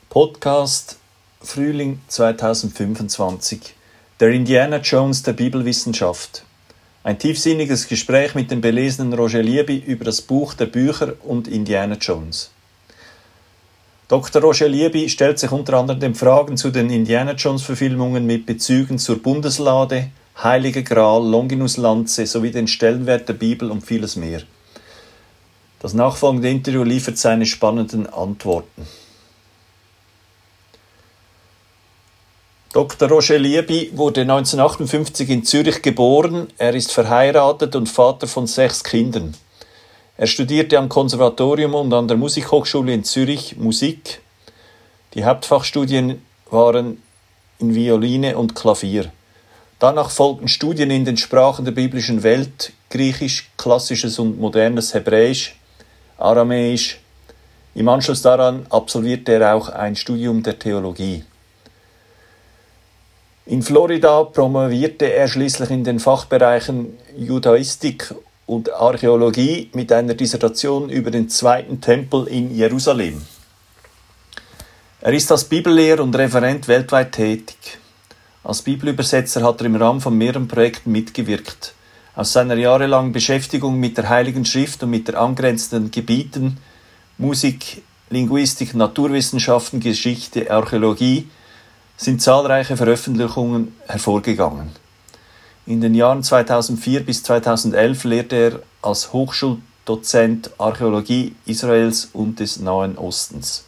Podcast Frühling 2025. Der Indiana Jones der Bibelwissenschaft. Ein tiefsinniges Gespräch mit dem belesenen Roger Lieby über das Buch der Bücher und Indiana Jones. Dr. Roger Lieby stellt sich unter anderem den Fragen zu den Indiana Jones-Verfilmungen mit Bezügen zur Bundeslade, Heilige Gral, Longinus-Lanze sowie den Stellenwert der Bibel und vieles mehr. Das nachfolgende Interview liefert seine spannenden Antworten. Dr. Roger Lieby wurde 1958 in Zürich geboren. Er ist verheiratet und Vater von 6 Kindern. Er studierte am Konservatorium und an der Musikhochschule in Zürich Musik. Die Hauptfachstudien waren in Violine und Klavier. Danach folgten Studien in den Sprachen der biblischen Welt, Griechisch, klassisches und modernes Hebräisch, Aramäisch. Im Anschluss daran absolvierte er auch ein Studium der Theologie. In Florida promovierte er schließlich in den Fachbereichen Judaistik und Archäologie mit einer Dissertation über den Zweiten Tempel in Jerusalem. Er ist als Bibellehrer und Referent weltweit tätig. Als Bibelübersetzer hat er im Rahmen von mehreren Projekten mitgewirkt. Aus seiner jahrelangen Beschäftigung mit der Heiligen Schrift und mit der angrenzenden Gebieten Musik, Linguistik, Naturwissenschaften, Geschichte, Archäologie sind zahlreiche Veröffentlichungen hervorgegangen. In den Jahren 2004 bis 2011 lehrte er als Hochschuldozent Archäologie Israels und des Nahen Ostens.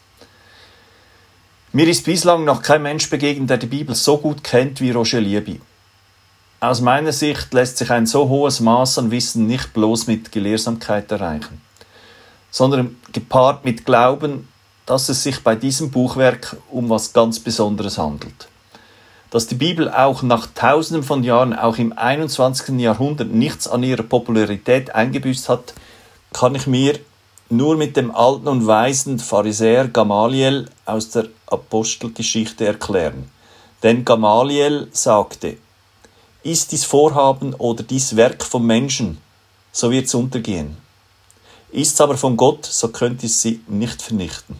Mir ist bislang noch kein Mensch begegnet, der die Bibel so gut kennt wie Roger Lieby. Aus meiner Sicht lässt sich ein so hohes Maß an Wissen nicht bloß mit Gelehrsamkeit erreichen, sondern gepaart mit Glauben, dass es sich bei diesem Buchwerk um was ganz Besonderes handelt. Dass die Bibel auch nach Tausenden von Jahren, auch im 21. Jahrhundert, nichts an ihrer Popularität eingebüßt hat, kann ich mir nur mit dem alten und weisen Pharisäer Gamaliel aus der Apostelgeschichte erklären. Denn Gamaliel sagte: Ist dies Vorhaben oder dies Werk vom Menschen, so wird's untergehen. Ist's aber von Gott, so könnt ihr sie nicht vernichten.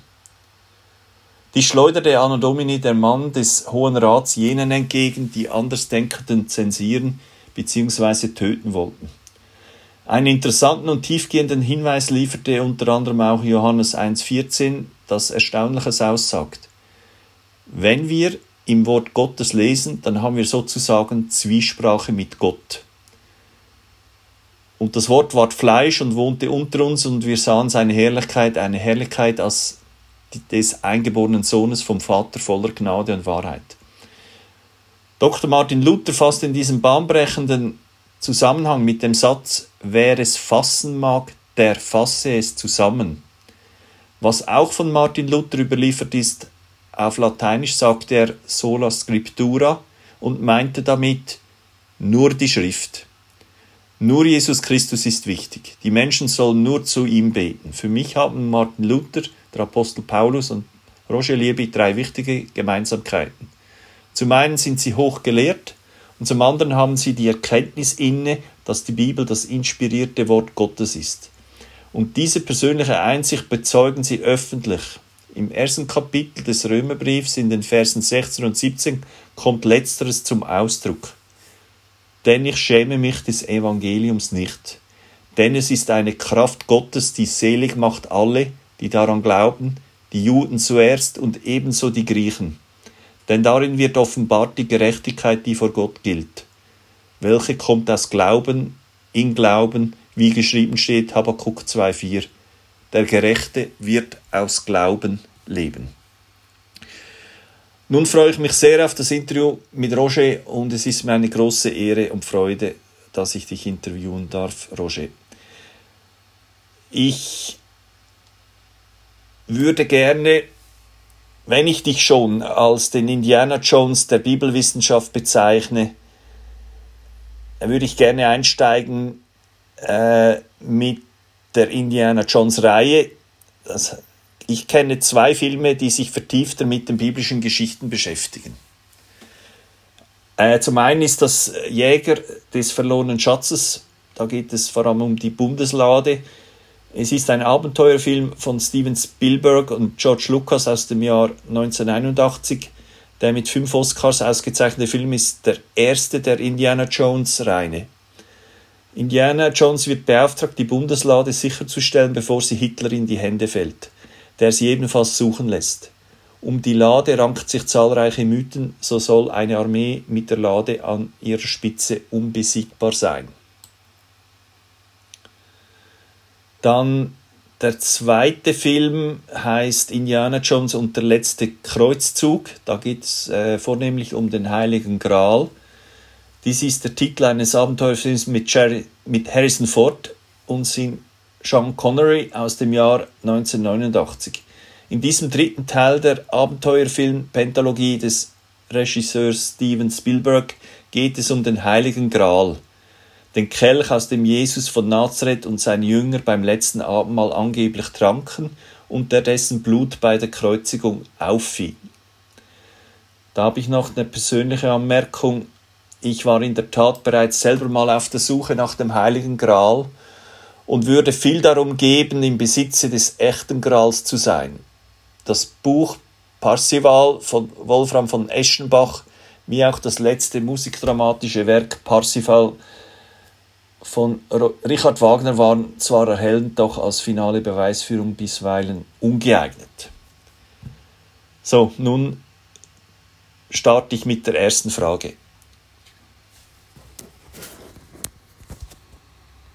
Die schleuderte Anno Domini der Mann des Hohen Rats jenen entgegen, die Andersdenkenden zensieren bzw. töten wollten. Einen interessanten und tiefgehenden Hinweis lieferte unter anderem auch Johannes 1,14, das Erstaunliches aussagt. Wenn wir im Wort Gottes lesen, dann haben wir sozusagen Zwiesprache mit Gott. Und das Wort ward Fleisch und wohnte unter uns, und wir sahen seine Herrlichkeit, eine Herrlichkeit als des eingeborenen Sohnes vom Vater voller Gnade und Wahrheit. Dr. Martin Luther fasst in diesem bahnbrechenden Zusammenhang mit dem Satz: Wer es fassen mag, der fasse es zusammen. Was auch von Martin Luther überliefert ist, auf Lateinisch sagte er sola scriptura und meinte damit nur die Schrift. Nur Jesus Christus ist wichtig. Die Menschen sollen nur zu ihm beten. Für mich haben Martin Luther, der Apostel Paulus und Roger Lieby 3 wichtige Gemeinsamkeiten. Zum einen sind sie hoch gelehrt und zum anderen haben sie die Erkenntnis inne, dass die Bibel das inspirierte Wort Gottes ist. Und diese persönliche Einsicht bezeugen sie öffentlich. Im 1. Kapitel des Römerbriefs in den Versen 16 und 17 kommt Letzteres zum Ausdruck. Denn ich schäme mich des Evangeliums nicht. Denn es ist eine Kraft Gottes, die selig macht alle, die daran glauben, die Juden zuerst und ebenso die Griechen. Denn darin wird offenbart die Gerechtigkeit, die vor Gott gilt. Welche kommt aus Glauben, in Glauben, wie geschrieben steht, Habakuk 2,4. Der Gerechte wird aus Glauben leben. Nun freue ich mich sehr auf das Interview mit Roger und es ist mir eine große Ehre und Freude, dass ich dich interviewen darf, Roger. Ich würde gerne, wenn ich dich schon als den Indiana Jones der Bibelwissenschaft bezeichne, würde ich gerne einsteigen mit der Indiana Jones Reihe. Ich kenne 2 Filme, die sich vertiefter mit den biblischen Geschichten beschäftigen. Zum einen ist das Jäger des verlorenen Schatzes. Da geht es vor allem um die Bundeslade. Es ist ein Abenteuerfilm von Steven Spielberg und George Lucas aus dem Jahr 1981. Der mit 5 Oscars ausgezeichnete Film ist der erste der Indiana Jones-Reihe. Indiana Jones wird beauftragt, die Bundeslade sicherzustellen, bevor sie Hitler in die Hände fällt, der sie ebenfalls suchen lässt. Um die Lade ranken sich zahlreiche Mythen, so soll eine Armee mit der Lade an ihrer Spitze unbesiegbar sein. Dann der zweite Film heißt Indiana Jones und der letzte Kreuzzug. Da geht es vornehmlich um den Heiligen Gral. Dies ist der Titel eines Abenteuerfilms mit Harrison Ford und Sean Connery aus dem Jahr 1989. In diesem dritten Teil der Abenteuerfilm-Pentalogie des Regisseurs Steven Spielberg geht es um den Heiligen Gral, den Kelch, aus dem Jesus von Nazareth und seine Jünger beim letzten Abendmahl angeblich tranken und der dessen Blut bei der Kreuzigung auffiel. Da habe ich noch eine persönliche Anmerkung. Ich war in der Tat bereits selber mal auf der Suche nach dem Heiligen Gral und würde viel darum geben, im Besitze des echten Grals zu sein. Das Buch Parzival von Wolfram von Eschenbach, wie auch das letzte musikdramatische Werk Parsifal von Richard Wagner waren zwar erhellend, doch als finale Beweisführung bisweilen ungeeignet. So, nun starte ich mit der ersten Frage.